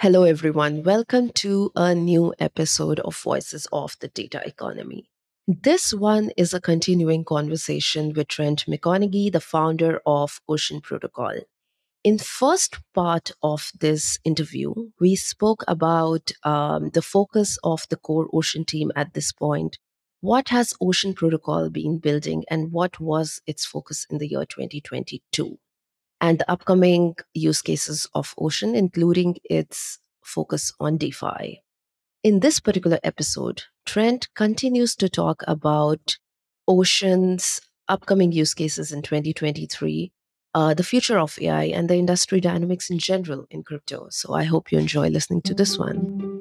Hello, everyone. Welcome to a new episode of Voices of the Data Economy. This one is a continuing conversation with Trent McConaughey, the founder of Ocean Protocol. In first part of this interview, we spoke about the focus of the core Ocean team at this point. What has Ocean Protocol been building, and what was its focus in the year 2022? And the upcoming use cases of Ocean, including its focus on DeFi. In this particular episode, Trent continues to talk about Ocean's upcoming use cases in 2023, the future of AI, and the industry dynamics in general in crypto. So I hope you enjoy listening to this one.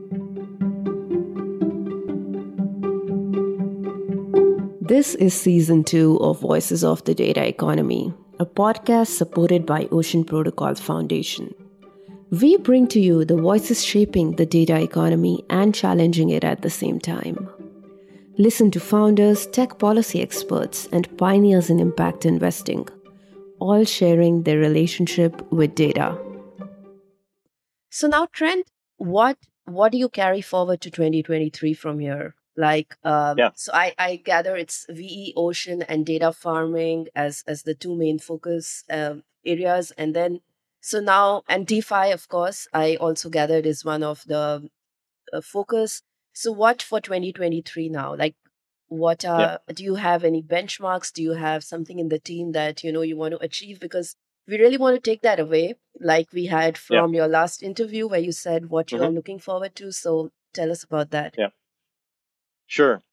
This is season 2 of Voices of the Data Economy, a podcast supported by Ocean Protocol Foundation. We bring to you the voices shaping the data economy and challenging it at the same time. Listen to founders, tech policy experts, and pioneers in impact investing, all sharing their relationship with data. So now, Trent, what do you carry forward to 2023 from here? So I gather it's VE Ocean and data farming as the two main focus areas, and then so now, and DeFi, of course, I also gathered is one of the focus. So what for 2023 now? Do you have any benchmarks? Do you have something in the team that, you want to achieve? Because we really want to take that away, like we had Yeah. from your last interview where you said what you are Mhm. looking forward to. So tell us about that. Yeah. Sure.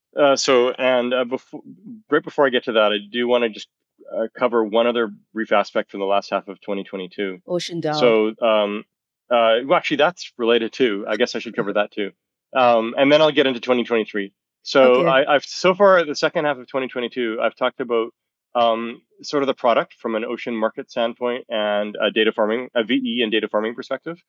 Right before I get to that, I do want to just cover one other brief aspect from the last half of 2022. Ocean DAO. Well, actually, that's related too. I guess I should cover that too. And then I'll get into 2023. So Okay. I've so far the second half of 2022, I've talked about sort of the product from an ocean market standpoint and data farming, a VE and data farming perspective.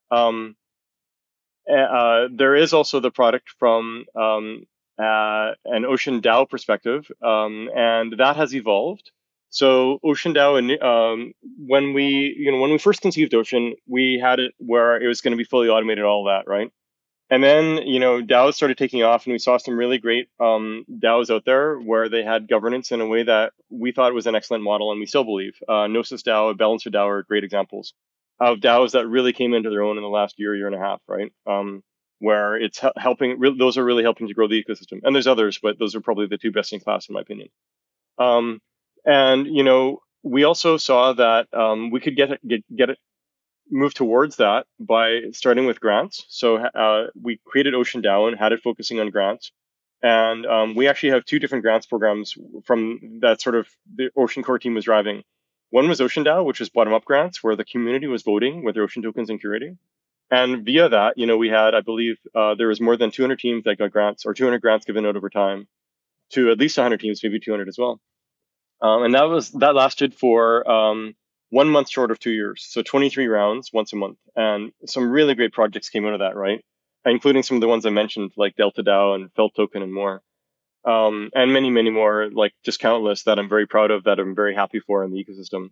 There is also the product from an Ocean DAO perspective, and that has evolved. So Ocean DAO, when we first conceived Ocean, we had it where it was going to be fully automated, all that, right? And then DAOs started taking off, and we saw some really great DAOs out there where they had governance in a way that we thought was an excellent model, and we still believe. Gnosis DAO, Balancer DAO are great examples of DAOs that really came into their own in the last year and a half, right? Where it's helping. Those are really helping to grow the ecosystem. And there's others, but those are probably the two best in class, in my opinion. And we also saw that we could get it move towards that by starting with grants. So we created Ocean DAO and had it focusing on grants. And we actually have two different grants programs from that sort of the Ocean core team was driving. One was Ocean DAO, which was bottom-up grants, where the community was voting with their Ocean tokens and curating. And via that, we had, I believe, there was more than 200 teams that got grants, or 200 grants given out over time to at least 100 teams, maybe 200 as well. And that lasted for 1 month short of 2 years. So 23 rounds once a month. And some really great projects came out of that, right? Including some of the ones I mentioned, like Delta DAO and Felt Token and more. And many, many more, like just countless that I'm very proud of, that I'm very happy for in the ecosystem.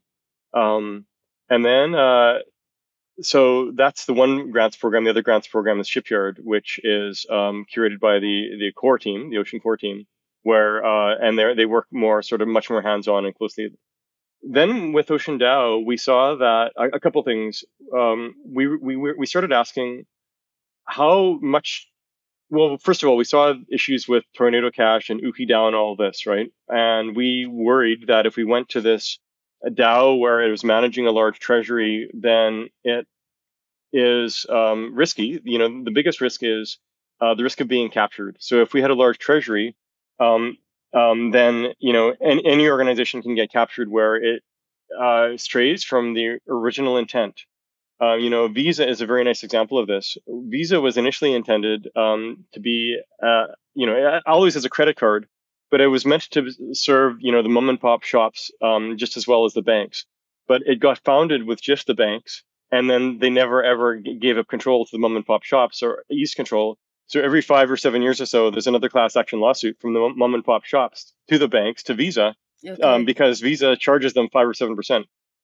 So that's the one grants program. The other grants program is Shipyard, which is curated by the core team, the Ocean core team, where and they work more sort of much more hands-on and closely. Then with Ocean DAO, we saw that a couple things. We started asking how much. Well, first of all, we saw issues with Tornado Cash and Uki DAO and all this, right? And we worried that if we went to this DAO where it was managing a large treasury, then it is risky. The biggest risk is the risk of being captured. So if we had a large treasury, then any organization can get captured where it strays from the original intent. Visa is a very nice example of this. Visa was initially intended to be, always as a credit card, but it was meant to serve, the mom and pop shops just as well as the banks. But it got founded with just the banks, and then they never ever gave up control to the mom and pop shops or eased control. So every 5 or 7 years or so, there's another class action lawsuit from the mom and pop shops to the banks to Visa, Okay. because Visa charges them 5 or 7%.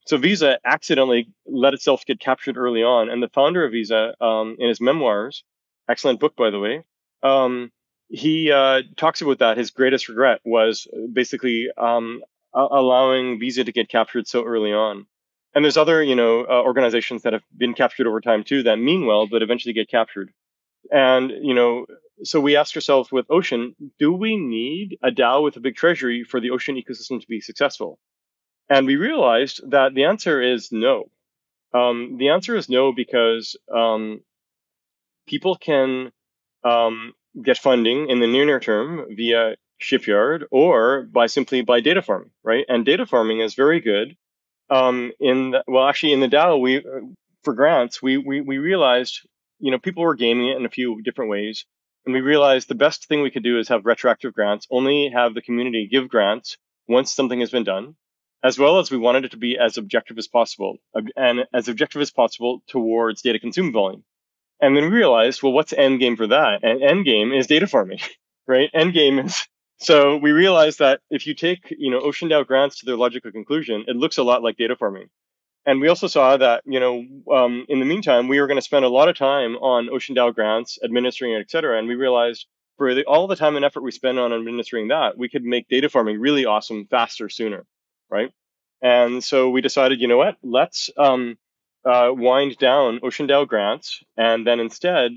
So Visa accidentally let itself get captured early on, and the founder of Visa, in his memoirs, excellent book by the way, he talks about that. His greatest regret was basically allowing Visa to get captured so early on. And there's other, organizations that have been captured over time too that mean well, but eventually get captured. And so we asked ourselves with Ocean, do we need a DAO with a big treasury for the Ocean ecosystem to be successful? And we realized that the answer is no. The answer is no because people can get funding in the near term via Shipyard or by data farming, right? And data farming is very good. In the DAO, we for grants, we realized people were gaming it in a few different ways, and we realized the best thing we could do is have retroactive grants. Only have the community give grants once something has been done, as well as we wanted it to be as objective as possible, and as objective as possible towards data consumed volume. And then we realized, well, what's end game for that? And end game is data farming, right? End game is so we realized that if you take Ocean DAO grants to their logical conclusion, it looks a lot like data farming. And we also saw that in the meantime, we were going to spend a lot of time on Ocean DAO grants, administering it, et cetera. And we realized for all the time and effort we spend on administering that, we could make data farming really awesome, faster, sooner, right? And so we decided, you know what? Let's wind down Ocean DAO grants, and then instead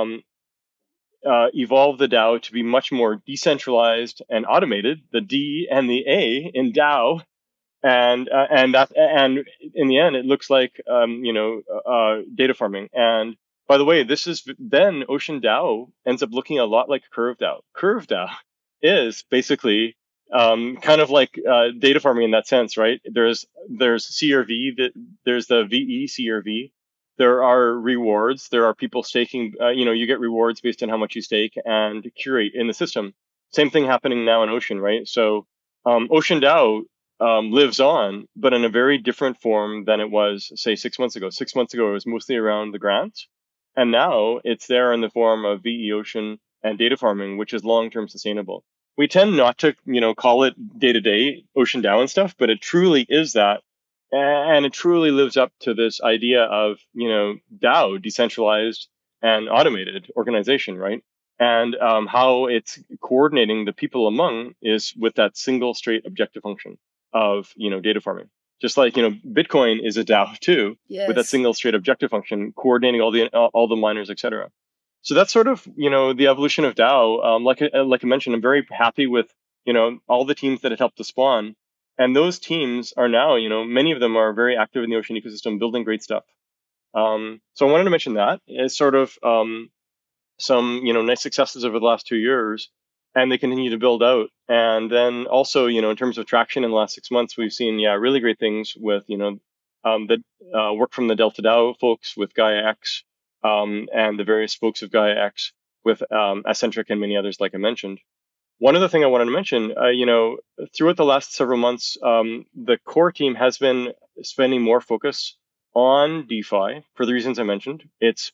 evolve the DAO to be much more decentralized and automated. The D and the A in DAO, and in the end, it looks like data farming. And by the way, then Ocean DAO ends up looking a lot like Curve DAO. Curve DAO is basically kind of like data farming in that sense, right? There's CRV, there's the VE CRV. There are rewards. There are people staking. You get rewards based on how much you stake and curate in the system. Same thing happening now in Ocean, right? So Ocean DAO lives on, but in a very different form than it was, say, 6 months ago. 6 months ago, it was mostly around the grants, and now it's there in the form of VE Ocean and data farming, which is long-term sustainable. We tend not to, call it day-to-day Ocean DAO and stuff, but it truly is that. And it truly lives up to this idea of, DAO, decentralized and automated organization, right? And how it's coordinating the people among is with that single straight objective function of, data farming. Just like, Bitcoin is a DAO too, Yes. with that single straight objective function, coordinating all the miners, etc. So that's sort of, the evolution of DAO. Like I mentioned, I'm very happy with, all the teams that it helped to spawn. And those teams are now, many of them are very active in the Ocean ecosystem, building great stuff. So I wanted to mention that as sort of some, nice successes over the last 2 years, and they continue to build out. And then also, in terms of traction in the last 6 months, we've seen, really great things with, the work from the Delta DAO folks with Gaia X, and the various folks of Gaia X with Ascentric and many others, like I mentioned. One other thing I wanted to mention, throughout the last several months, the core team has been spending more focus on DeFi for the reasons I mentioned. It's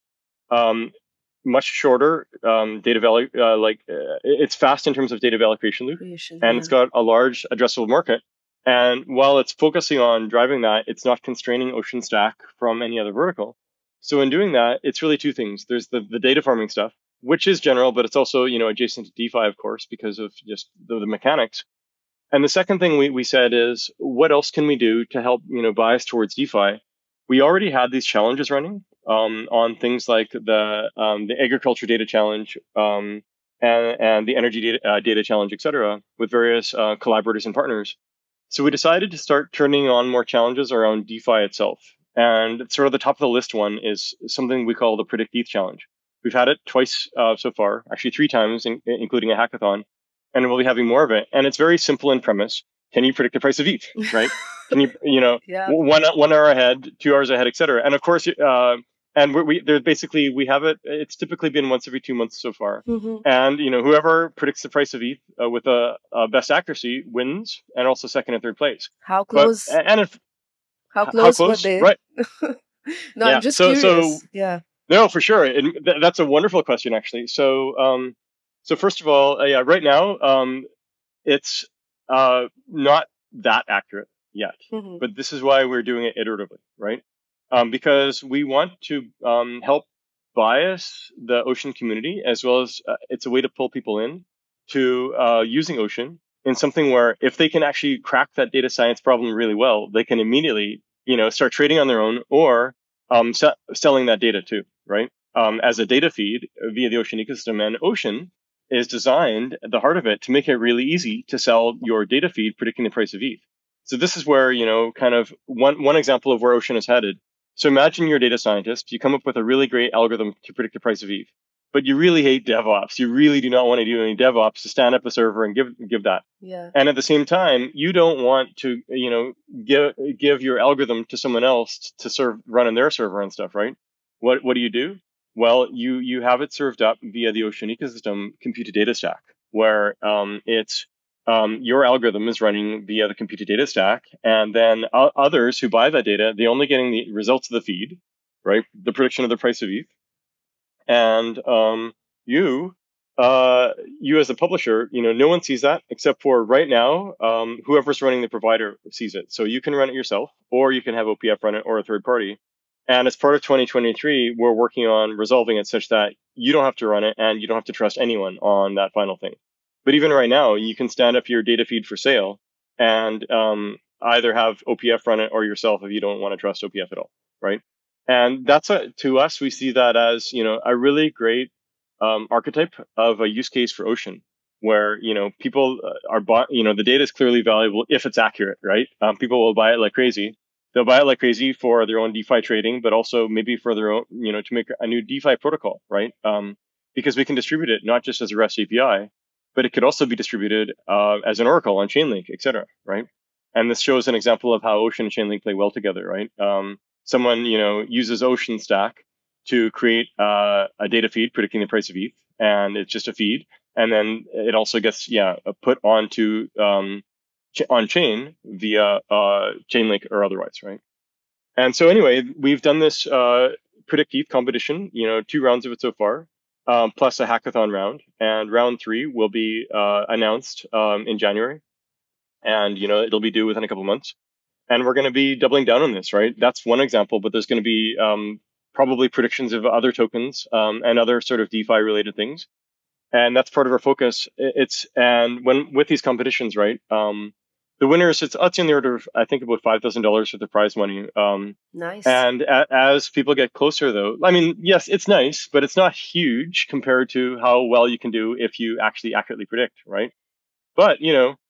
much shorter data value, it's fast in terms of data value creation loop, and it's got a large addressable market. And while it's focusing on driving that, it's not constraining Ocean Stack from any other vertical. So in doing that, it's really two things. There's the data farming stuff, which is general, but it's also, adjacent to DeFi, of course, because of just the mechanics. And the second thing we said is, what else can we do to help, bias towards DeFi? We already had these challenges running on things like the agriculture data challenge and the energy data challenge, et cetera, with various collaborators and partners. So we decided to start turning on more challenges around DeFi itself. And sort of the top of the list one is something we call the Predict ETH challenge. We've had it twice so far, actually 3 times, including a hackathon, and we'll be having more of it. And it's very simple in premise. Can you predict the price of ETH, right? Can you, Yeah. 1 hour ahead, 2 hours ahead, et cetera. And of course, and we have it. It's typically been once every 2 months so far. Mm-hmm. And whoever predicts the price of ETH with a best accuracy wins, and also second and third place. How close? How close were they? Right. No, Yeah. I'm just curious. Yeah. No, for sure. That's a wonderful question, actually. So, first of all, right now, it's not that accurate. yet. But this is why we're doing it iteratively, right? Because we want to help bias the Ocean community, as well as it's a way to pull people in to using Ocean in something where if they can actually crack that data science problem really well, they can immediately, start trading on their own or selling that data too, right? As a data feed via the Ocean ecosystem. And Ocean is designed at the heart of it to make it really easy to sell your data feed predicting the price of ETH. So this is where, kind of one example of where Ocean is headed. So imagine you're a data scientist, you come up with a really great algorithm to predict the price of ETH, but you really hate DevOps. You really do not want to do any DevOps to stand up a server and give that. Yeah. And at the same time, you don't want to, give your algorithm to someone else to run in their server and stuff, right? What do? Well, you have it served up via the Ocean ecosystem compute data stack, where it's your algorithm is running via the compute data stack, and then others who buy that data, they're only getting the results of the feed, right? The prediction of the price of ETH, and you as a publisher, no one sees that except for right now, whoever's running the provider sees it. So you can run it yourself, or you can have OPF run it, or a third party. And as part of 2023, we're working on resolving it such that you don't have to run it and you don't have to trust anyone on that final thing. But even right now, you can stand up your data feed for sale and either have OPF run it or yourself if you don't want to trust OPF at all, right? And that's to us, we see that as a really great archetype of a use case for Ocean, where people are bought. The data is clearly valuable if it's accurate, right? People will buy it like crazy. They'll buy it like crazy for their own DeFi trading, but also maybe for their own, to make a new DeFi protocol, right? Because we can distribute it not just as a REST API, but it could also be distributed as an Oracle on Chainlink, etc., right? And this shows an example of how Ocean and Chainlink play well together, right? Someone uses Ocean Stack to create a data feed predicting the price of ETH, and it's just a feed, and then it also gets put onto on chain via Chainlink or otherwise, right? And so anyway, we've done this Predict ETH competition, 2 rounds of it so far, plus a hackathon round, and round 3 will be announced in January, and it'll be due within a couple months. And we're going to be doubling down on this, right? That's one example, but there's going to be probably predictions of other tokens and other sort of DeFi related things. And that's part of our focus. With these competitions, right? The winners, it's in the order of, I think, about $5,000 for the prize money. Nice. And as people get closer, though, I mean, yes, it's nice, but it's not huge compared to how well you can do if you actually accurately predict, right? But,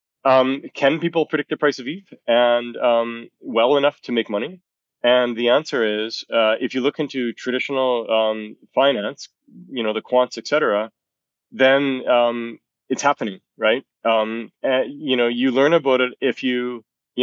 can people predict the price of ETH and well enough to make money? And the answer is, if you look into traditional finance, the quants, etc., then it's happening, right? You learn about it if you,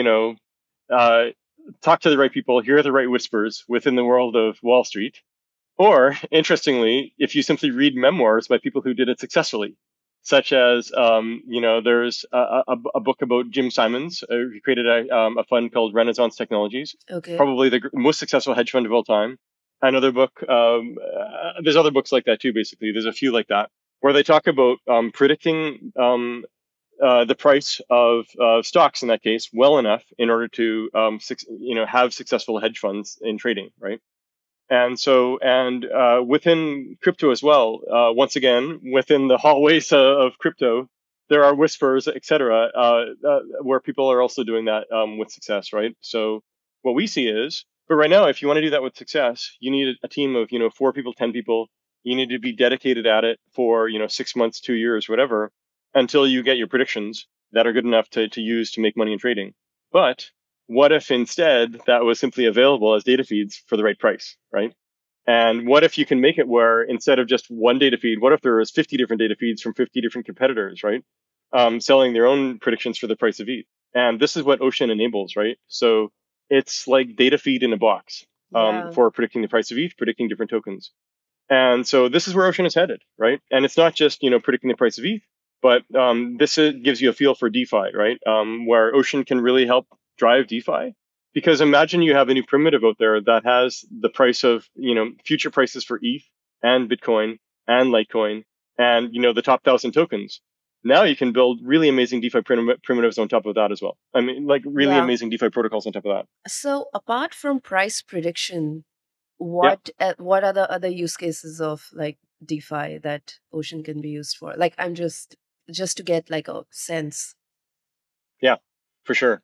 talk to the right people, hear the right whispers within the world of Wall Street. Or, interestingly, if you simply read memoirs by people who did it successfully, such as, there's a book about Jim Simons, who created a fund called Renaissance Technologies, probably the most successful hedge fund of all time. Another book, there's other books like that too, basically. There's a few like that, where they talk about predicting the price of stocks, in that case, well enough in order to have successful hedge funds in trading, right? And so, within crypto as well, once again, within the hallways of crypto, there are whispers, etc., where people are also doing that with success, right? So what we see is, but right now, if you want to do that with success, you need a team of 4 people, 10 people. You need to be dedicated at it for 6 months, 2 years, whatever, until you get your predictions that are good enough to use to make money in trading. But what if instead that was simply available as data feeds for the right price, right? And what if you can make it where instead of just one data feed, what if there was 50 different data feeds from 50 different competitors, right? Selling their own predictions for the price of ETH. And this is what Ocean enables, right? So it's like data feed in a box for predicting the price of ETH, predicting different tokens. And so this is where Ocean is headed, right? And it's not just, predicting the price of ETH, but this gives you a feel for DeFi, right? Where Ocean can really help drive DeFi. Because imagine you have a new primitive out there that has the price of, future prices for ETH and Bitcoin and Litecoin and, the top 1,000 tokens. Now you can build really amazing DeFi primitives on top of that as well. I mean, like really Yeah. amazing DeFi protocols on top of that. So apart from price prediction, Yeah. what are the other use cases of like DeFi that Ocean can be used for? Like I'm just to get like a sense. Yeah, for sure.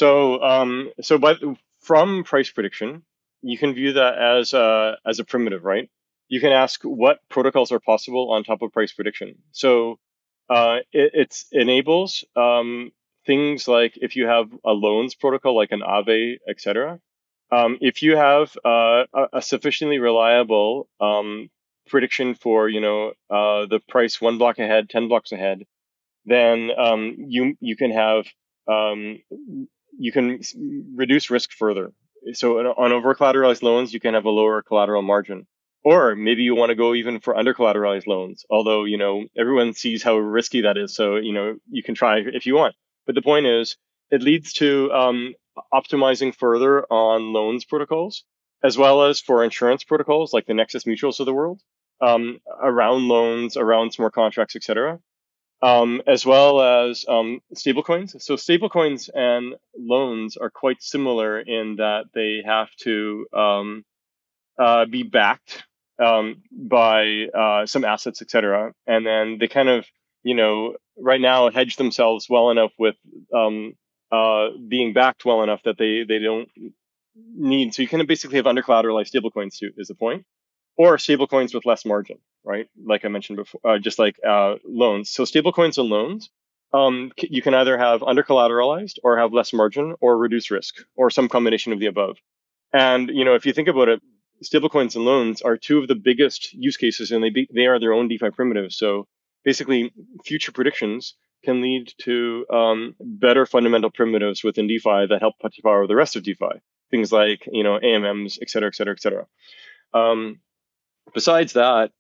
So from price prediction, you can view that as a primitive, right? You can ask what protocols are possible on top of price prediction. So it enables things like if you have a loans protocol like an Aave, etc. If you have a sufficiently reliable prediction for the price 1 block ahead, 10 blocks ahead, then you can have um, you can reduce risk further. So on over collateralized loans, you can have a lower collateral margin, or maybe you want to go even for under collateralized loans. Although everyone sees how risky that is, so you can try if you want. But the point is, it leads to optimizing further on loans protocols, as well as for insurance protocols like the Nexus Mutuals of the world, around loans, around smart contracts, etc, as well as stablecoins. So stablecoins and loans are quite similar in that they have to be backed by some assets, etc. And then they kind of, right now hedge themselves well enough with being backed well enough that they don't need. So you kind of basically have under collateralized stablecoins too, is the point, or stablecoins with less margin, right? Like I mentioned before, just like loans. So stablecoins and loans, you can either have under collateralized or have less margin or reduce risk or some combination of the above. And if you think about it, stablecoins and loans are two of the biggest use cases, and they are their own DeFi primitives. So basically, future predictions can lead to better fundamental primitives within DeFi that help power the rest of DeFi. Things like AMMs, et cetera, et cetera, et cetera. Besides that,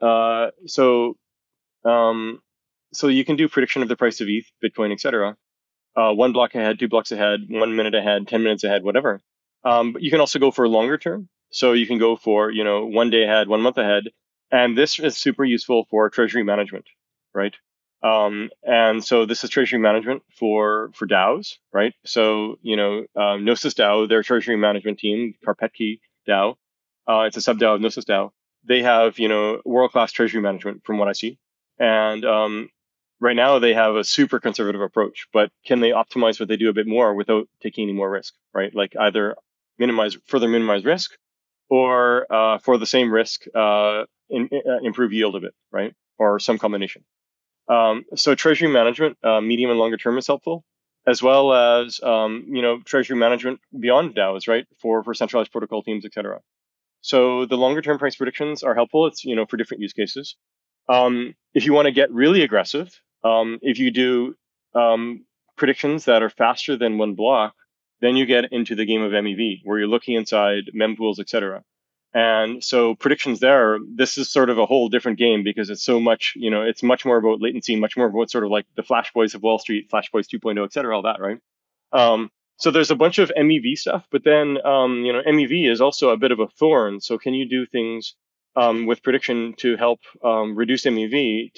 um, so you can do prediction of the price of ETH, Bitcoin, etc. 1 block ahead, 2 blocks ahead, 1 minute ahead, 10 minutes ahead, whatever. But you can also go for longer term. So you can go for 1 day ahead, 1 month ahead, and this is super useful for treasury management, right? And so this is treasury management for DAOs, right? So Gnosis DAO, their treasury management team, Karpetki DAO, it's a sub DAO of Gnosis DAO. They have world class treasury management from what I see, and right now they have a super conservative approach, but can they optimize what they do a bit more without taking any more risk, right? Like either further minimize risk, or for the same risk, improve yield a bit, right? Or some combination. So treasury management, medium and longer term is helpful, as well as treasury management beyond DAOs, right? For centralized protocol teams, etc. So the longer term price predictions are helpful. It's for different use cases. If you want to get really aggressive, if you do predictions that are faster than 1 block, then you get into the game of MEV, where you're looking inside mempools, etc. And so predictions there, this is sort of a whole different game because it's so much, it's much more about latency, much more about sort of like the Flash Boys of Wall Street, Flash Boys 2.0, et cetera, all that, right? So there's a bunch of MEV stuff, but then, MEV is also a bit of a thorn. So can you do things with prediction to help reduce MEV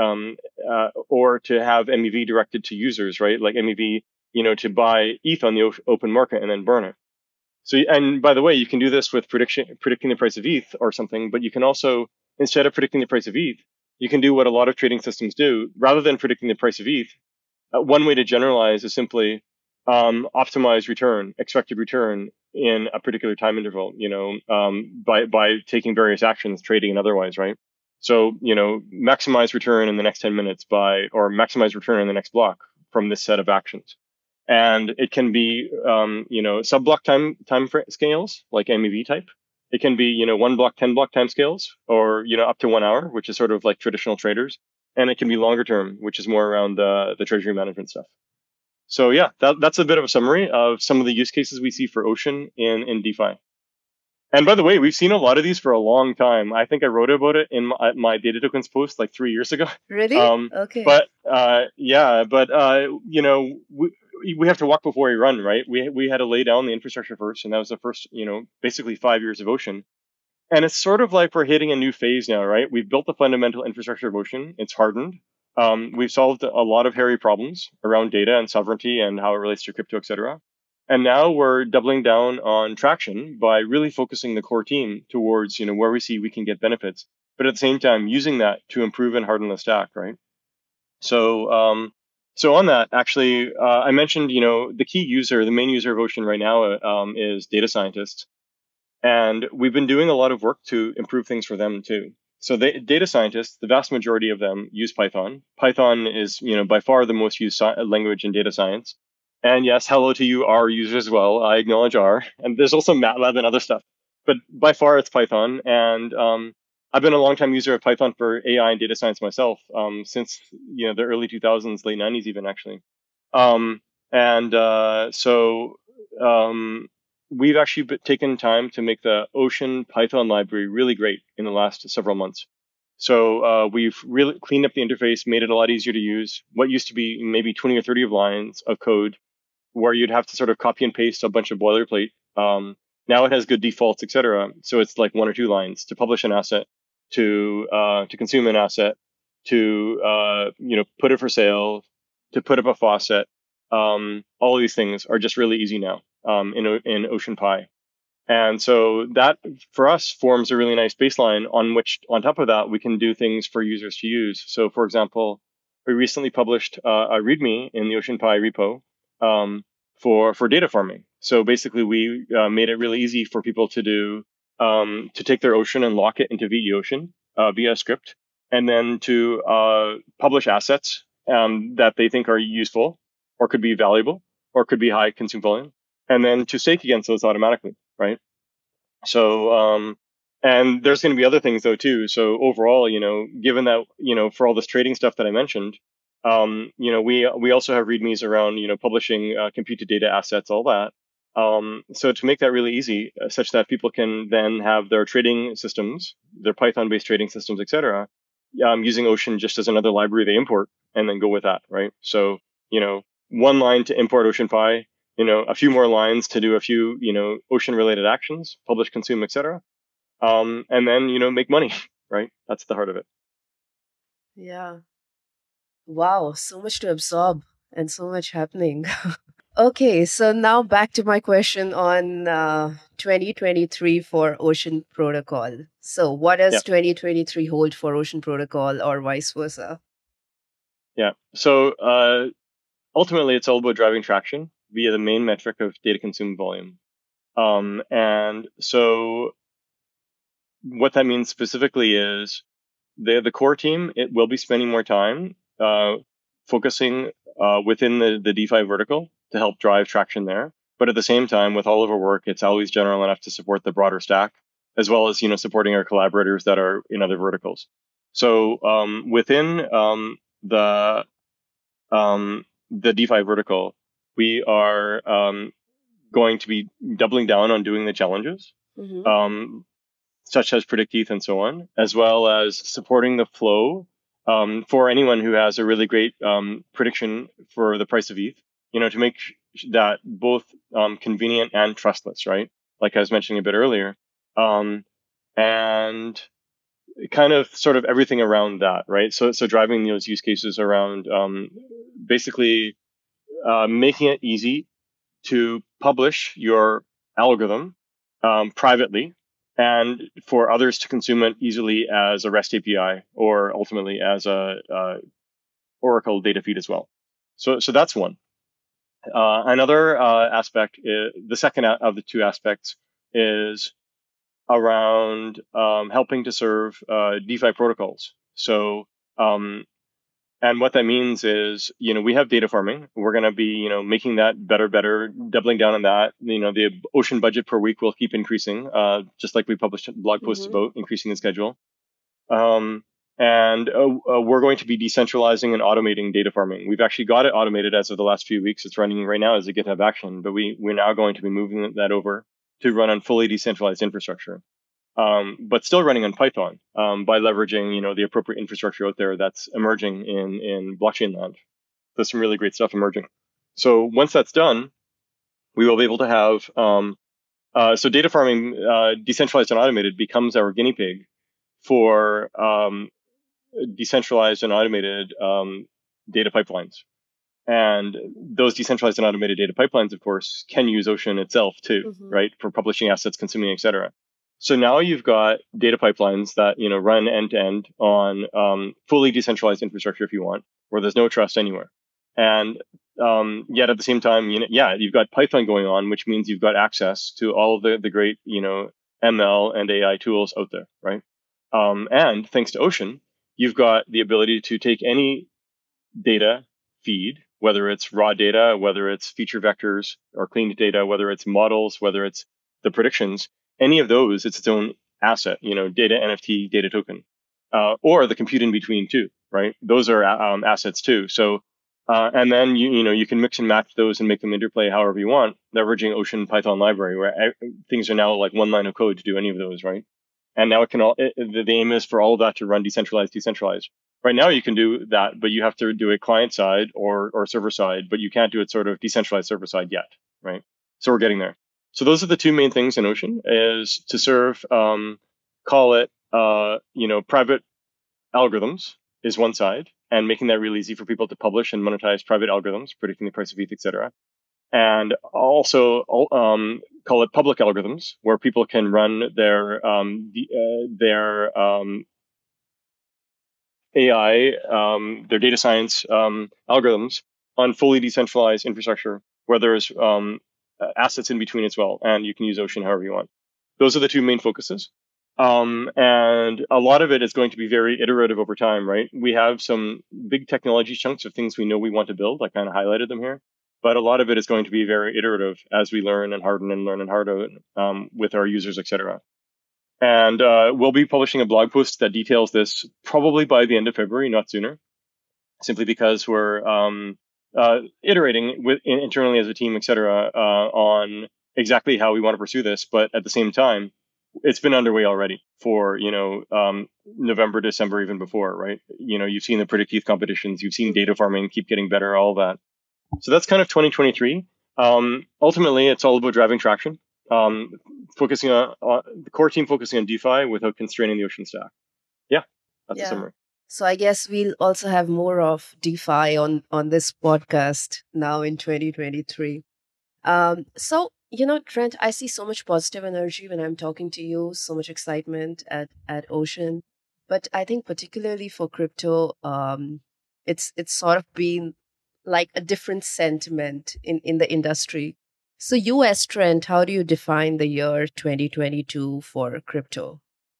or to have MEV directed to users, right? Like MEV, to buy ETH on the open market and then burn it. So, and by the way, you can do this with predicting the price of ETH or something, but you can also, instead of predicting the price of ETH, you can do what a lot of trading systems do. Rather than predicting the price of ETH, one way to generalize is simply optimize return, expected return in a particular time interval, by taking various actions, trading and otherwise, right? So, maximize return in the next 10 minutes or maximize return in the next block from this set of actions. And it can be, sub-block time scales, like MEV type. It can be, 1 block, 10 block time scales, or, up to 1 hour, which is sort of like traditional traders. And it can be longer term, which is more around the treasury management stuff. So yeah, that's a bit of a summary of some of the use cases we see for Ocean in DeFi. And by the way, we've seen a lot of these for a long time. I think I wrote about it in my Data Tokens post like 3 years ago. Really? Okay. But we have to walk before we run, right? We had to lay down the infrastructure first, and that was the first, basically 5 years of Ocean. And it's sort of like we're hitting a new phase now, right? We've built the fundamental infrastructure of Ocean. It's hardened. We've solved a lot of hairy problems around data and sovereignty and how it relates to crypto, etc. And now we're doubling down on traction by really focusing the core team towards, where we see we can get benefits, but at the same time using that to improve and harden the stack, right? So on that, actually, I mentioned, the key user, the main user of Ocean right now is data scientists. And we've been doing a lot of work to improve things for them too. So data scientists, the vast majority of them use Python. Python is, by far the most used language in data science. And yes, hello to you, R users as well. I acknowledge R. And there's also MATLAB and other stuff. But by far, it's Python. And I've been a long-time user of Python for AI and data science myself since the early 2000s, late 90s even actually. So we've actually taken time to make the Ocean Python library really great in the last several months. So we've really cleaned up the interface, made it a lot easier to use. What used to be maybe 20 or 30 of lines of code where you'd have to sort of copy and paste a bunch of boilerplate. Now it has good defaults, etc. So it's like 1 or 2 lines to publish an asset, to consume an asset, to put it for sale, to put up a faucet. All these things are just really easy now in OceanPy. And so that for us forms a really nice baseline on which, on top of that, we can do things for users to use. So for example, we recently published a README in the OceanPy repo for data farming. So basically we made it really easy for people to do, to take their Ocean and lock it into VE Ocean via a script, and then to publish assets that they think are useful or could be valuable or could be high consume volume, and then to stake against those automatically, right? So, and there's going to be other things though too. So overall, given that, for all this trading stuff that I mentioned, we also have READMEs around, publishing computed data assets, all that. So to make that really easy, such that people can then have their trading systems, their Python-based trading systems, etc., using Ocean just as another library they import, and then go with that, right? So, 1 line to import OceanPy, a few more lines to do a few, Ocean-related actions, publish, consume, etc., and then, make money, right? That's the heart of it. Yeah. Wow, so much to absorb and so much happening. Okay, so now back to my question on 2023 for Ocean Protocol. So, what does Yeah. 2023 hold for Ocean Protocol or vice versa? Yeah. So ultimately, it's all about driving traction via the main metric of data consumed volume. And so what that means specifically is the core team, it will be spending more time focusing within the DeFi vertical to help drive traction there. But at the same time, with all of our work, it's always general enough to support the broader stack, as well as supporting our collaborators that are in other verticals. So within the DeFi vertical, we are going to be doubling down on doing the challenges, such as Predict ETH and so on, as well as supporting the flow for anyone who has a really great prediction for the price of ETH, to make that both convenient and trustless, right? Like I was mentioning a bit earlier. And kind of sort of everything around that, right? So driving those use cases around basically making it easy to publish your algorithm privately, and for others to consume it easily as a REST API or ultimately as a Oracle data feed as well. So that's one. Another aspect, the second of the two aspects, is around helping to serve DeFi protocols. So and what that means is, we have data farming. We're going to be, making that better, doubling down on that. The Ocean budget per week will keep increasing, just like we published blog posts about increasing the schedule. And we're going to be decentralizing and automating data farming. We've actually got it automated as of the last few weeks. It's running right now as a GitHub action, but we're now going to be moving that over to run on fully decentralized infrastructure. But still running on Python by leveraging, the appropriate infrastructure out there that's emerging in blockchain land. There's some really great stuff emerging. So once that's done, we will be able to have so data farming, decentralized and automated, becomes our guinea pig for decentralized and automated data pipelines. And those decentralized and automated data pipelines, of course, can use Ocean itself too, right? For publishing assets, consuming, et cetera. So now you've got data pipelines that, run end to end on fully decentralized infrastructure if you want, where there's no trust anywhere. And yet at the same time, you've got Python going on, which means you've got access to all of the great, ML and AI tools out there, right? And thanks to Ocean, you've got the ability to take any data feed, whether it's raw data, whether it's feature vectors or cleaned data, whether it's models, whether it's the predictions, any of those, it's its own asset, data NFT, data token, or the compute in between too, right? Those are assets too. So, and then you can mix and match those and make them interplay however you want, leveraging Ocean Python library, where things are now like one line of code to do any of those, right? And now the aim is for all of that to run decentralized. Right now you can do that, but you have to do it client side or server side, but you can't do it sort of decentralized server side yet, right? So we're getting there. So those are the two main things in Ocean, is to serve, call it, private algorithms is one side, and making that really easy for people to publish and monetize private algorithms, predicting the price of ETH, etc. And also call it public algorithms, where people can run their AI, their data science algorithms on fully decentralized infrastructure, where there's assets in between as well, and you can use Ocean however you want. Those are the two main focuses. And a lot of it is going to be very iterative over time, right? We have some big technology chunks of things we know we want to build. I kind of highlighted them here. But a lot of it is going to be very iterative as we learn and harden with our users, etc. And we'll be publishing a blog post that details this probably by the end of February, not sooner, simply because we're iterating internally as a team, etc., on exactly how we want to pursue this. But at the same time, it's been underway already for November, December, even before, right? You've seen the Predict ETH competitions, you've seen data farming keep getting better, all that. So that's kind of 2023. Ultimately, it's all about driving traction, focusing on the core team, focusing on DeFi without constraining the Ocean stack. Yeah, that's a summary. So I guess we'll also have more of DeFi on this podcast now in 2023. So, Trent, I see so much positive energy when I'm talking to you, so much excitement at Ocean. But I think particularly for crypto, it's sort of been like a different sentiment in the industry. So US, Trent, how do you define the year 2022 for crypto?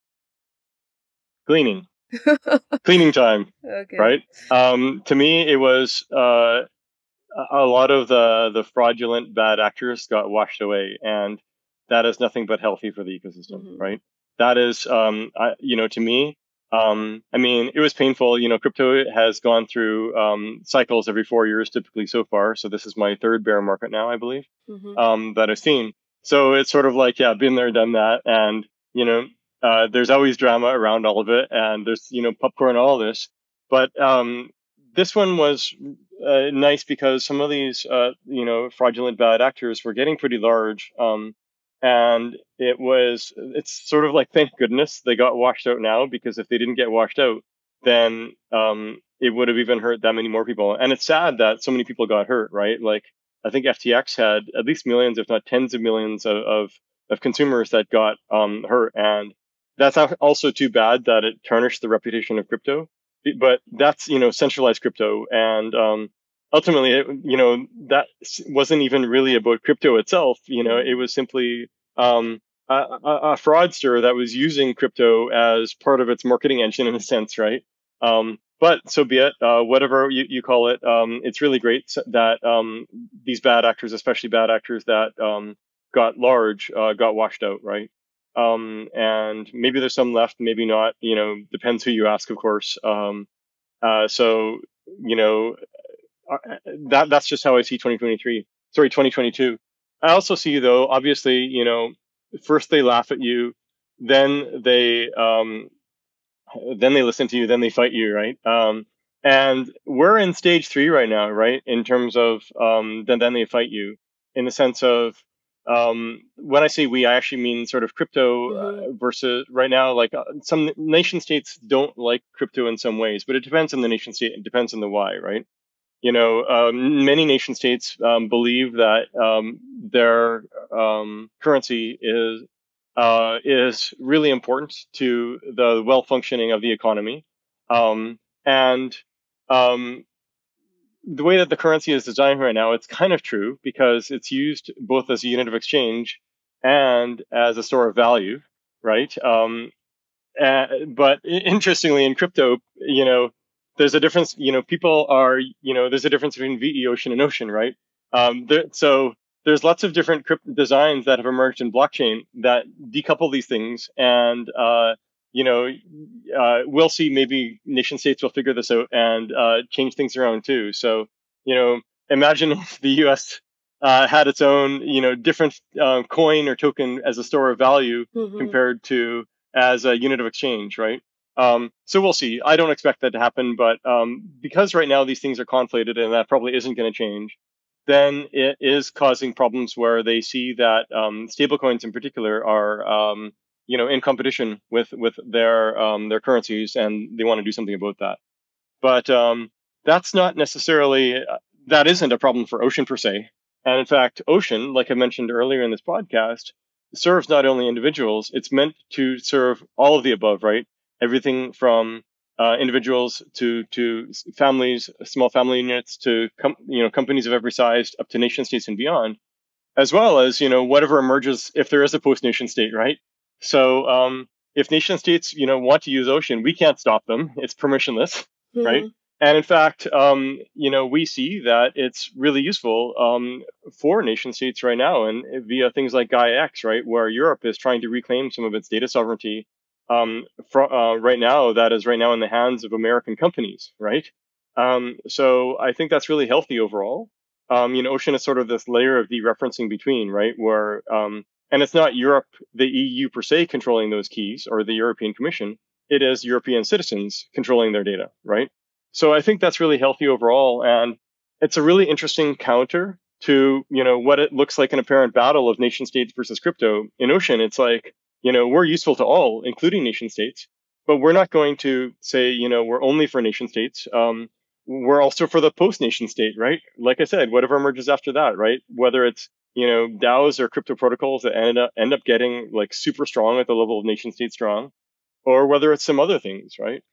Cleaning time, okay. Right? To me, it was a lot of the fraudulent bad actors got washed away, and that is nothing but healthy for the ecosystem, right? That is, to me, it was painful. Crypto has gone through cycles every 4 years, typically so far. So this is my third bear market now, I believe, that I've seen. So it's sort of like, been there, done that. And, there's always drama around all of it. And there's, popcorn, all of this. But this one was nice because some of these, fraudulent bad actors were getting pretty large. And it's sort of like, thank goodness they got washed out now, because if they didn't get washed out, then it would have even hurt that many more people. And it's sad that so many people got hurt, right? Like, I think FTX had at least millions, if not tens of millions of consumers that got hurt. And that's also too bad that it tarnished the reputation of crypto. But that's, centralized crypto. And ultimately, that wasn't even really about crypto itself. It was simply a fraudster that was using crypto as part of its marketing engine, in a sense, right? But so be it. Whatever you call it, it's really great that these bad actors, especially bad actors that got large, got washed out, right? And maybe there's some left, maybe not. Depends who you ask, of course. So that's just how I see 2022. I also see, though, obviously, first they laugh at you, then they listen to you, then they fight you, right? And we're in stage 3 right now, right? In terms of then they fight you, in the sense of when I say we, I actually mean sort of crypto versus right now. Like some nation states don't like crypto in some ways, but it depends on the nation state. It depends on the why, right? Many nation states believe that their currency is really important to the well functioning of the economy, and um, the way that the currency is designed right now, it's kind of true because it's used both as a unit of exchange and as a store of value, right? But interestingly, in crypto, there's a difference. There's a difference between VE Ocean and Ocean, right? So there's lots of different designs that have emerged in blockchain that decouple these things, and you know, we'll see. Maybe nation states will figure this out and change things around too. So, imagine if the U.S. Had its own, different coin or token as a store of value compared to as a unit of exchange, right? So we'll see. I don't expect that to happen, but because right now these things are conflated and that probably isn't going to change, then it is causing problems where they see that stablecoins in particular are, in competition with their currencies, and they want to do something about that. But that's not necessarily that isn't a problem for Ocean per se. And in fact, Ocean, like I mentioned earlier in this podcast, serves not only individuals, it's meant to serve all of the above, right? Everything from individuals to families, small family units, to companies of every size, up to nation states and beyond, as well as whatever emerges if there is a post nation state, right? So if nation states want to use Ocean, we can't stop them. It's permissionless, right? And in fact, we see that it's really useful for nation states right now, and via things like Gaia-X, right, where Europe is trying to reclaim some of its data sovereignty right now, that is right now in the hands of American companies, right? So I think that's really healthy overall. Ocean is sort of this layer of dereferencing between, right, where and it's not Europe, the EU per se, controlling those keys or the European Commission. It is European citizens controlling their data, right? So I think that's really healthy overall, and it's a really interesting counter to what it looks like an apparent battle of nation states versus crypto. In Ocean, it's like we're useful to all, including nation states, but we're not going to say we're only for nation states. We're also for the post nation state, right? Like I said, whatever emerges after that, right? Whether it's DAOs or crypto protocols that end up getting like super strong at the level of nation state strong, or whether it's some other things, right?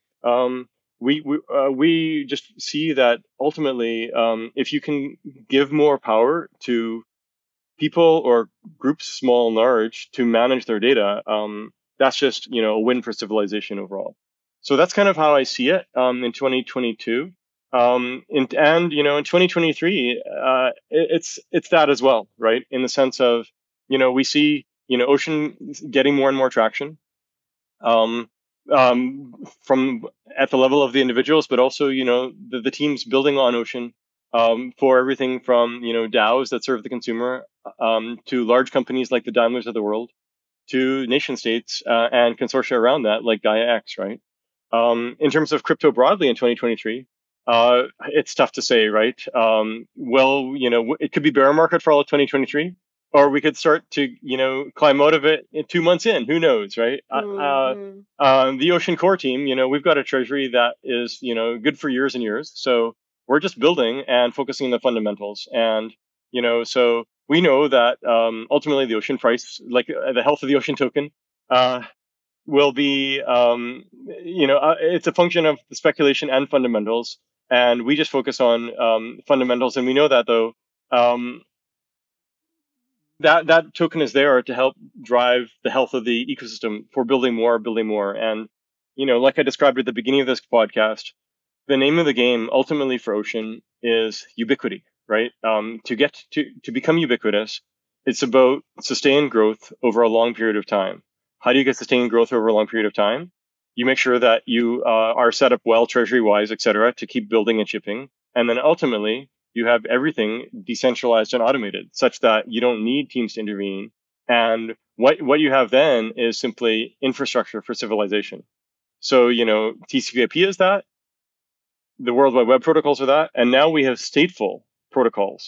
We just see that ultimately, if you can give more power to people or groups, small and large, to manage their data, that's just a win for civilization overall. So that's kind of how I see it in 2022. In 2023, it's that as well, right? In the sense of we see Ocean getting more and more traction. From at the level of the individuals, but also the teams building on Ocean for everything from DAOs that serve the consumer to large companies like the Daimlers of the world, to nation states and consortia around that like Gaia-X, right? In terms of crypto broadly in 2023, it's tough to say, right? It could be bear market for all of 2023. Or we could start to, climb out of it 2 months in. Who knows, right? The Ocean Core team, we've got a treasury that is, good for years and years. So we're just building and focusing on the fundamentals. And, so we know that ultimately the Ocean price, like the health of the Ocean token, will be, it's a function of the speculation and fundamentals. And we just focus on fundamentals. And we know that, though, that token is there to help drive the health of the ecosystem for building more. And, like I described at the beginning of this podcast, the name of the game ultimately for Ocean is ubiquity, right? To become ubiquitous, it's about sustained growth over a long period of time. How do you get sustained growth over a long period of time? You make sure that you are set up well, treasury-wise, et cetera, to keep building and shipping. And then ultimately, you have everything decentralized and automated such that you don't need teams to intervene. And what you have then is simply infrastructure for civilization. So, TCP/IP is that, the World Wide Web protocols are that, and now we have stateful protocols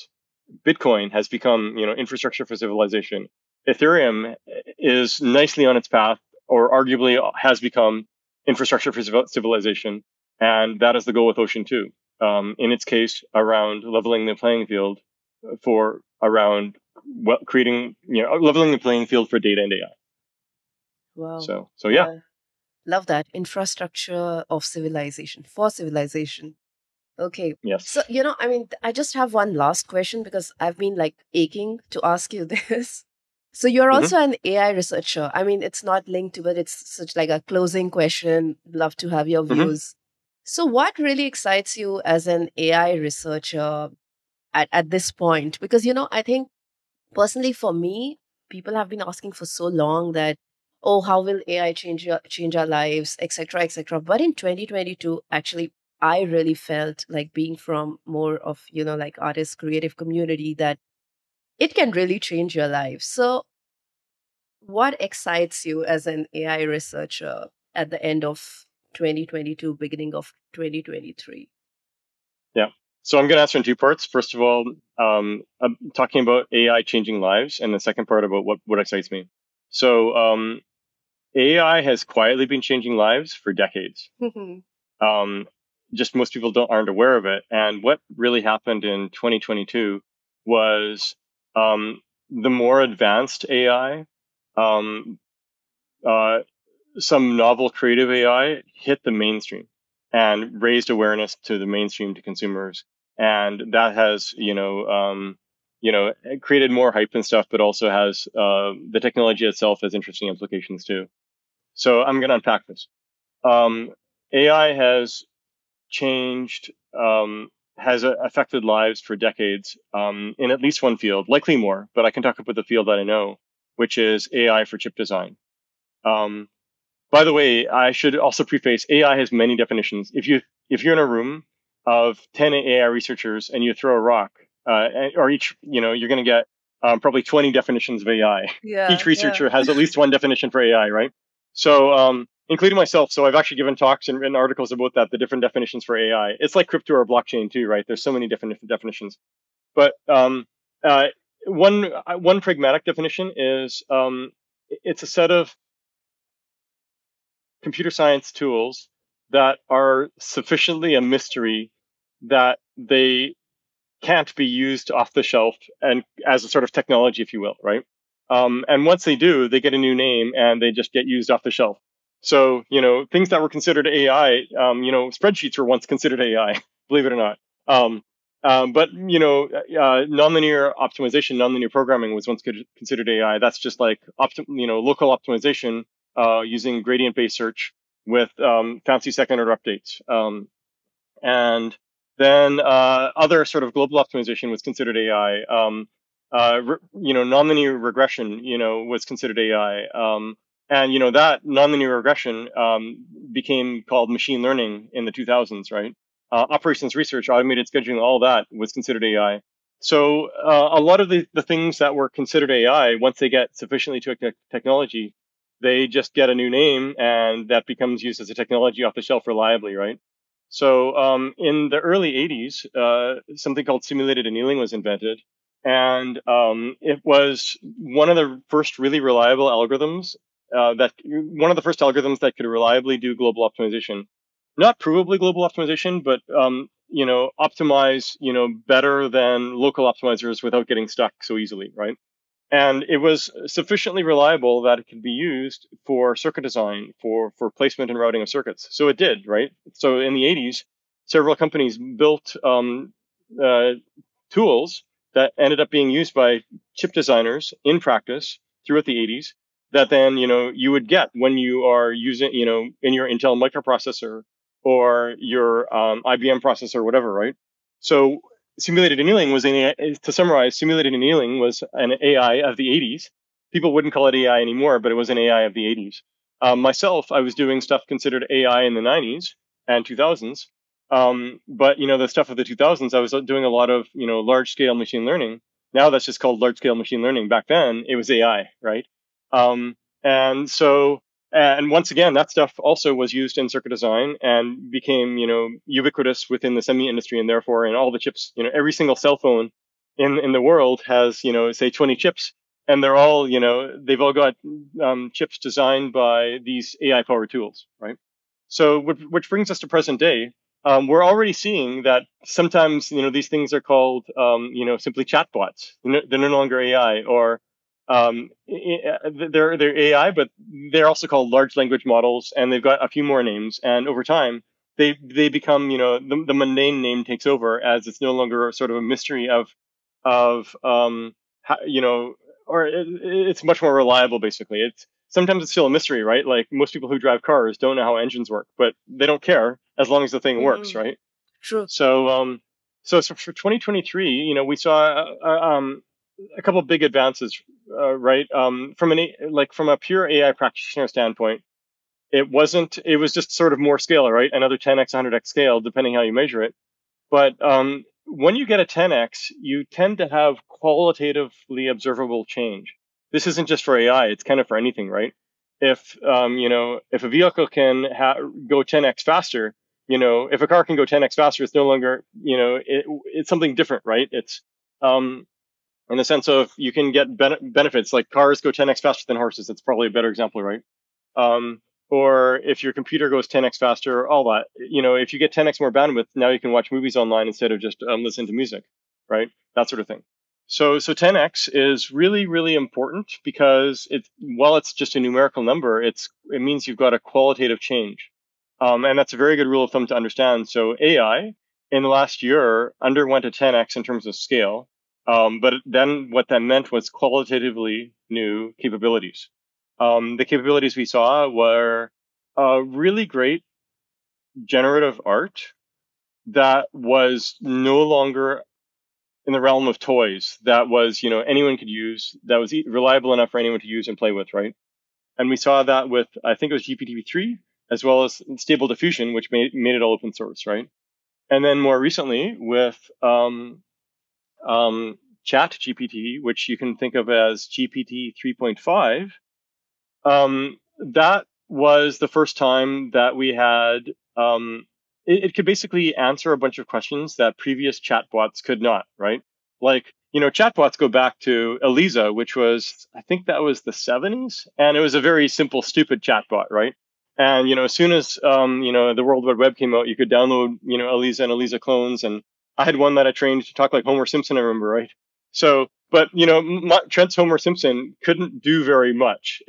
Bitcoin has become, infrastructure for civilization. Ethereum is nicely on its path, or arguably has become infrastructure for civilization, and that is the goal with Ocean 2. In its case, around leveling the playing field for around creating, leveling the playing field for data and AI. Wow. So yeah. Love that. Infrastructure of civilization, for civilization. Okay. So, Yes. I just have one last question because I've been like aching to ask you this. So, you're Hmm. also an AI researcher. It's not linked to, but it's such like a closing question. Love to have your Hmm. views. So, what really excites you as an AI researcher at this point? Because, I think personally for me, people have been asking for so long that, oh, how will AI change our lives, etc., etc. But in 2022, actually, I really felt like being from more of, like artist creative community that it can really change your life. So what excites you as an AI researcher at the end of 2022, beginning of 2023? Yeah. So I'm going to answer in two parts. First of all, I'm talking about AI changing lives, and the second part about what excites me. So AI has quietly been changing lives for decades. Um, just most people aren't aware of it. And what really happened in 2022 was the more advanced AI, um, uh, some novel creative AI hit the mainstream and raised awareness to the mainstream, to consumers, and that has created more hype and stuff, but also has the technology itself has interesting implications too. So I'm going to unpack this. AI has changed, has affected lives for decades in at least one field, likely more, but I can talk about the field that I know, which is AI for chip design. Um, by the way, I should also preface AI has many definitions. If you're in a room of 10 AI researchers and you throw a rock, or each, you're going to get probably 20 definitions of AI. Each Yeah, yeah. researcher has at least one definition for AI, right? So, including myself. So I've actually given talks and written articles about that, the different definitions for AI. It's like crypto or blockchain too, right? There's so many different definitions. But uh, one pragmatic definition is it's a set of computer science tools that are sufficiently a mystery that they can't be used off the shelf and as a sort of technology, if you will, right? And once they do, they get a new name and they just get used off the shelf. So, things that were considered AI, spreadsheets were once considered AI, believe it or not. But nonlinear optimization, nonlinear programming was once considered AI. That's just like local optimization using gradient-based search with fancy second-order updates. And then other sort of global optimization was considered AI. Nonlinear regression, was considered AI. And that nonlinear regression became called machine learning in the 2000s, right? Operations research, automated scheduling, all that was considered AI. So a lot of the things that were considered AI, once they get sufficiently to a technology, they just get a new name, and that becomes used as a technology off the shelf reliably, right? So in the early 80s, something called simulated annealing was invented. And it was one of the first really reliable algorithms one of the first algorithms that could reliably do global optimization. Not provably global optimization, but optimize better than local optimizers without getting stuck so easily, right? And it was sufficiently reliable that it could be used for circuit design, for placement and routing of circuits. So it did, right? So in the 80s, several companies built uh, tools that ended up being used by chip designers in practice throughout the 80s that then you would get when you are using in your Intel microprocessor or your IBM processor or whatever, right? So simulated annealing was to summarize, simulated annealing was an AI of the 80s. People wouldn't call it AI anymore, but it was an AI of the 80s. Myself, I was doing stuff considered AI in the 90s and 2000s. But the stuff of the 2000s, I was doing a lot of large scale machine learning. Now that's just called large scale machine learning. Back then, it was AI, right? And so and once again, that stuff also was used in circuit design and became, ubiquitous within the semi industry, and therefore in all the chips. Every single cell phone in the world has, say 20 chips, and they're all, they've all got chips designed by these AI powered tools, right? So, which brings us to present day. We're already seeing that sometimes, these things are called, simply chatbots. They're no longer AI, or they're AI, but they're also called large language models, and they've got a few more names. And over time, they become, the mundane name takes over, as it's no longer sort of a mystery of how, or it's much more reliable. Basically, it's sometimes it's still a mystery, right? Like most people who drive cars don't know how engines work, but they don't care as long as the thing works, Mm-hmm. right? True. So, so for 2023, we saw a couple of big advances, right? From a pure AI practitioner standpoint, it was just sort of more scale, right? Another 10x, 100x scale, depending how you measure it. But when you get a 10x, you tend to have qualitatively observable change. This isn't just for AI; it's kind of for anything, right? If a vehicle can go 10x faster, if a car can go 10x faster, it's no longer, it's something different, right? It's in the sense of you can get benefits, like cars go 10x faster than horses. That's probably a better example, right? Um, or if your computer goes 10x faster, all that. If you get 10x more bandwidth, now you can watch movies online instead of just listen to music, right? That sort of thing. So 10x is really, really important because while it's just a numerical number, it means you've got a qualitative change, and that's a very good rule of thumb to understand. So AI in the last year underwent a 10x in terms of scale, but then what that meant was qualitatively new capabilities. The capabilities we saw were really great generative art that was no longer in the realm of toys. That was, anyone could use. That was reliable enough for anyone to use and play with, right? And we saw that with, I think it was GPT-3, as well as Stable Diffusion, which made it all open source, right? And then more recently with Chat GPT, which you can think of as GPT 3.5, that was the first time that we had it could basically answer a bunch of questions that previous chatbots could not, right? Like, chatbots go back to Elisa, which was, I think that was the 70s, and it was a very simple, stupid chatbot, right? And as soon as the World Wide Web came out, you could download Elisa and Elisa clones, and I had one that I trained to talk like Homer Simpson. I remember, right? So, but Trent's Homer Simpson couldn't do very much.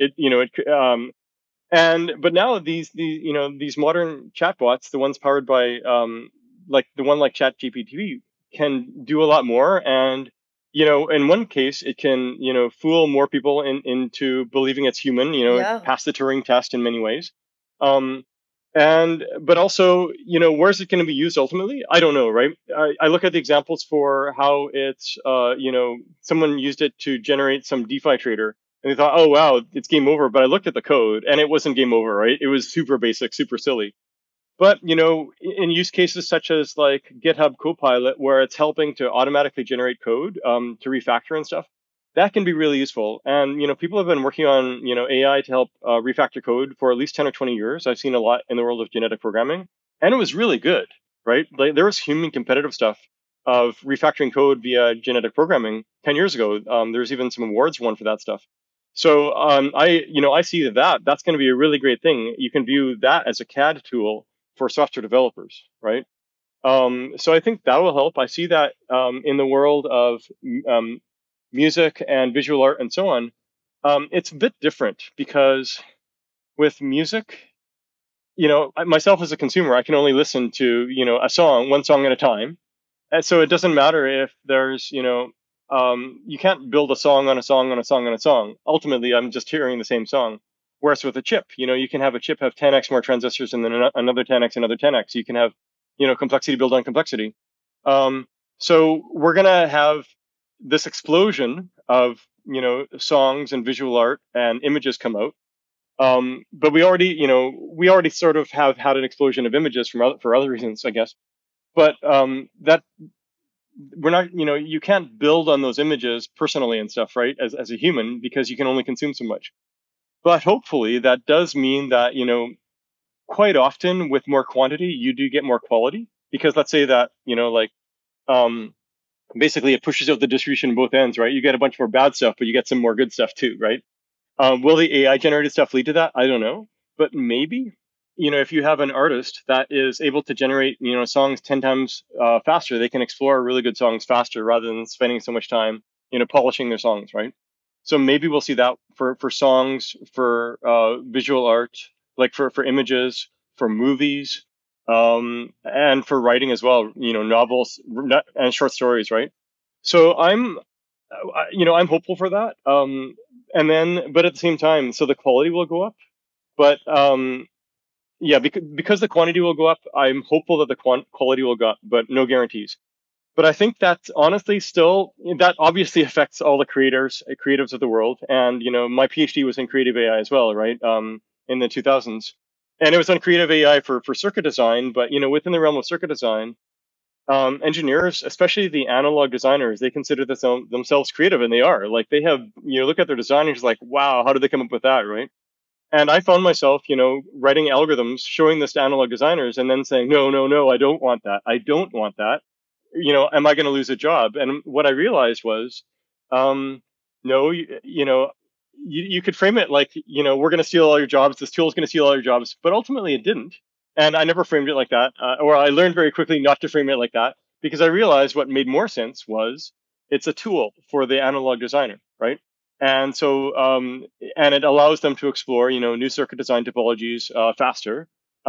But now these modern chatbots, the ones powered by like the one like ChatGPT, can do a lot more. And in one case, it can fool more people into believing it's human. Yeah. Pass the Turing test in many ways. Um, but also, where's it going to be used ultimately? I don't know, right? I look at the examples for how it's someone used it to generate some DeFi trader, and they thought, oh wow, it's game over. But I looked at the code, and it wasn't game over, right? It was super basic, super silly. But in use cases such as like GitHub Copilot, where it's helping to automatically generate code to refactor and stuff, that can be really useful. And people have been working on AI to help refactor code for at least 10 or 20 years. I've seen a lot in the world of genetic programming, and it was really good, right? Like there was human competitive stuff of refactoring code via genetic programming 10 years ago. There's even some awards won for that stuff. So I see that's going to be a really great thing. You can view that as a CAD tool for software developers, right? So I think that will help. I see that in the world of um, music and visual art and so on. It's a bit different because with music, myself as a consumer, I can only listen to one song at a time, and so it doesn't matter if there's you can't build a song on a song on a song on a song. Ultimately, I'm just hearing the same song. Whereas with a chip, you can have a chip have 10x more transistors and then another 10x, another 10x. You can have, complexity build on complexity. So we're gonna have this explosion of songs and visual art and images come out. But we already sort of have had an explosion of images for other reasons, I guess. But that we're not, you can't build on those images personally and stuff, right? As a human, because you can only consume so much. But hopefully that does mean that, quite often with more quantity, you do get more quality. Because let's say that, like, um, basically it pushes out the distribution on both ends, right? You get a bunch more bad stuff, but you get some more good stuff too, right? Will the AI generated stuff lead to that? I don't know, but maybe. If you have an artist that is able to generate, songs 10 times faster, they can explore really good songs faster rather than spending so much time, polishing their songs, right? So maybe we'll see that for songs, for visual art, like for images, for movies, and for writing as well, novels and short stories, right? So I'm hopeful for that. But at the same time, so the quality will go up. But yeah, because the quantity will go up, I'm hopeful that the quality will go up, but no guarantees. But I think that honestly, still, that obviously affects all the creatives of the world. And my PhD was in creative AI as well, right? In the 2000s, and it was on creative AI for circuit design. But within the realm of circuit design, engineers, especially the analog designers, they consider themselves creative, and they are. Like they have, look at their design, and it's like, wow, how did they come up with that, right? And I found myself, writing algorithms, showing this to analog designers, and then saying, no, no, no, I don't want that. I don't want that. Am I going to lose a job? And what I realized was, no, you could frame it like, we're going to steal all your jobs. This tool is going to steal all your jobs, but ultimately it didn't. And I never framed it like that, or I learned very quickly not to frame it like that because I realized what made more sense was it's a tool for the analog designer, right? And so, and it allows them to explore, new circuit design topologies faster,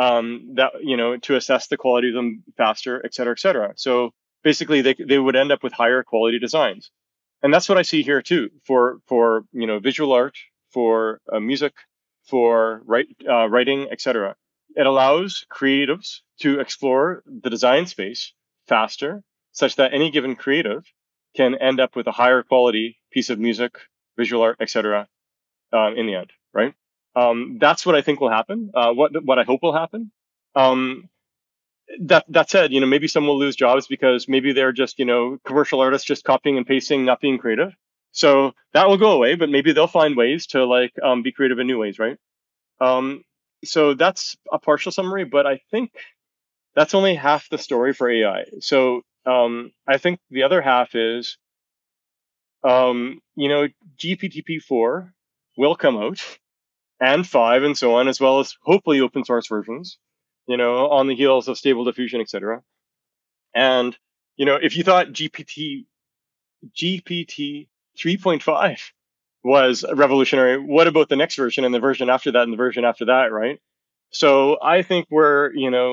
to assess the quality of them faster, et cetera, et cetera. So basically, they would end up with higher quality designs, and that's what I see here too for visual art, for music, for writing, et cetera. It allows creatives to explore the design space faster, such that any given creative can end up with a higher quality piece of music, visual art, etc. In the end, right? That's what I think will happen. What I hope will happen. Um, that said, maybe some will lose jobs because maybe they're just commercial artists just copying and pasting, not being creative. So that will go away, but maybe they'll find ways to be creative in new ways, right? Um, so that's a partial summary, but I think that's only half the story for AI. So I think the other half is GPT-4 will come out, and 5 and so on, as well as hopefully open source versions, on the heels of Stable Diffusion, etc. And, if you thought GPT 3.5 was revolutionary, what about the next version and the version after that and the version after that, right? So I think we're,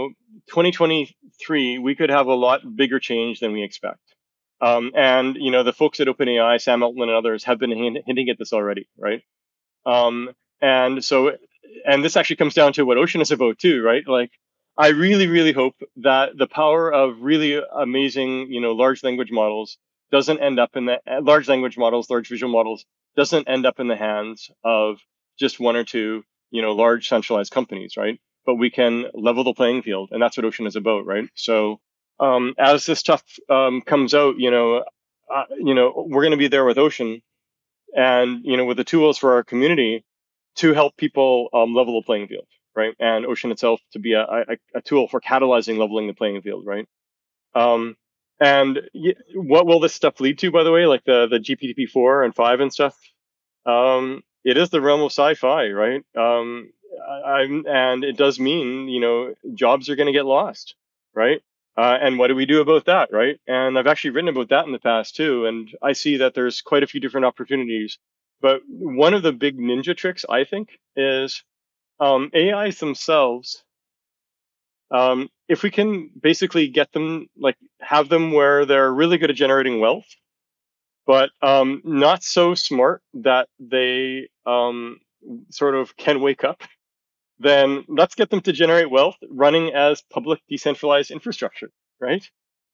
2023, we could have a lot bigger change than we expect. And the folks at OpenAI, Sam Altman and others, have been hinting at this already, right? And so, and this actually comes down to what Ocean is about too, right? Like, I really, really hope that the power of really amazing, large language models doesn't end up in the large language models, large visual models doesn't end up in the hands of just one or two, large centralized companies, right? But we can level the playing field, and that's what Ocean is about, right? So, as this stuff comes out, we're going to be there with Ocean, and with the tools for our community to help people level the playing field, right? And Ocean itself to be a tool for catalyzing leveling the playing field, right? What will this stuff lead to, by the way, like the GPT-4 and 5 and stuff? It is the realm of sci-fi, right? And it does mean, jobs are going to get lost, right? And what do we do about that, right? And I've actually written about that in the past too. And I see that there's quite a few different opportunities. But one of the big ninja tricks, I think, is AIs themselves. If we can basically get them, have them where they're really good at generating wealth, but not so smart that they sort of can wake up, then let's get them to generate wealth running as public decentralized infrastructure, right?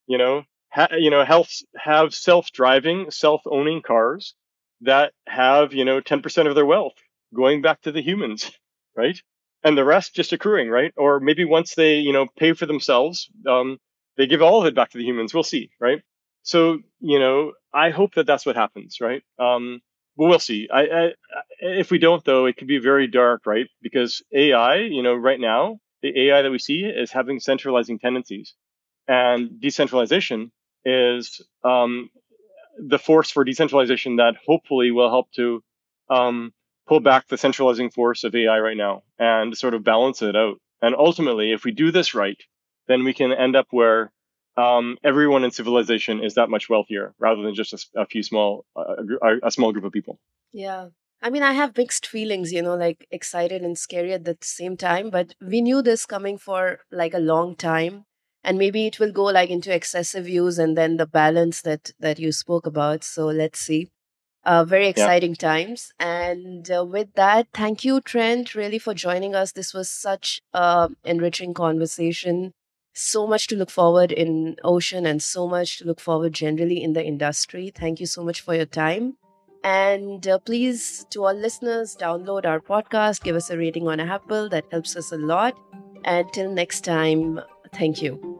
Have self-driving, self-owning cars that have 10% of their wealth going back to the humans, right? And the rest just accruing, right? Or maybe once they pay for themselves, they give all of it back to the humans. We'll see, right? So I hope that that's what happens, right? But we'll see. If we don't, though, it could be very dark, right? Because AI, right now, the AI that we see is having centralizing tendencies, and decentralization is the force for decentralization that hopefully will help to pull back the centralizing force of AI right now and sort of balance it out. And ultimately, if we do this right, then we can end up where everyone in civilization is that much wealthier rather than just a small group of people. Yeah. I mean, I have mixed feelings, like excited and scary at the same time, but we knew this coming for like a long time. And maybe it will go like into excessive use and then the balance that you spoke about. So let's see. Very Yeah. exciting times. And with that, thank you, Trent, really for joining us. This was such enriching conversation. So much to look forward in Ocean and so much to look forward generally in the industry. Thank you so much for your time. And please, to all listeners, download our podcast, give us a rating on Apple. That helps us a lot. And till next time, thank you.